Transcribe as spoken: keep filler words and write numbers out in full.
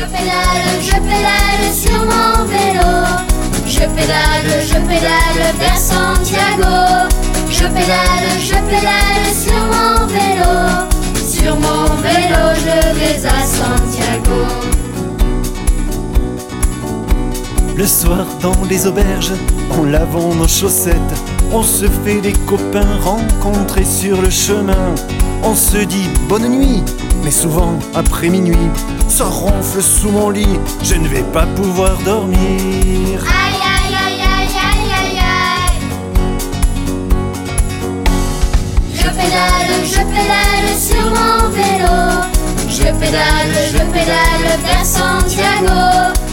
pédale, je pédale sur mon vélo. Je pédale, je pédale vers Santiago. Je pédale, je pédale sur mon vélo. Sur mon vélo, je vais à Santiago. Le soir dans les auberges, en lavant nos chaussettes, on se fait des copains rencontrés sur le chemin. On se dit bonne nuit, mais souvent après minuit, ça ronfle sous mon lit, je ne vais pas pouvoir dormir. Aïe aïe aïe aïe aïe aïe aïe. Je pédale, je pédale sur mon vélo. Je pédale, je pédale vers Santiago.